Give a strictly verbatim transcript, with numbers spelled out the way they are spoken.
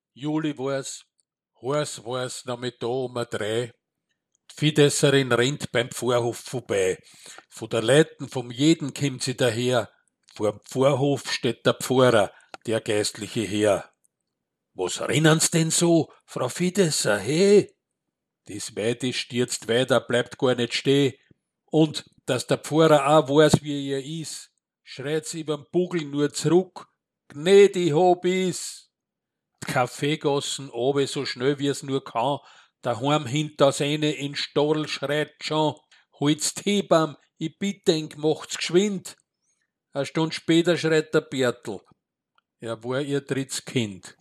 Juli war's, heiß war's, noch mit da um drei. Die Fidesserin rennt beim Pfarrhof vorbei. Von der Leiten vom jeden kommt sie daher. Vorm Pfarrhof steht der Pfarrer, der geistliche Herr. Was rennen's denn so, Frau Fidesser, he? Das Weide stürzt weiter, bleibt gar nicht stehen. Und, dass der Pfarrer auch weiß, wie ihr is, schreit's überm Bugel nur zurück. Gnädig hab ich's. Die Kaffeegassen obe so schnell wie's nur kann, daheim hinter seine in Stadl schreit schon, holt's Hebam, ich bitte ihn, macht's geschwind. Eine Stunde später schreit der Bertel. Er war ihr drittes Kind.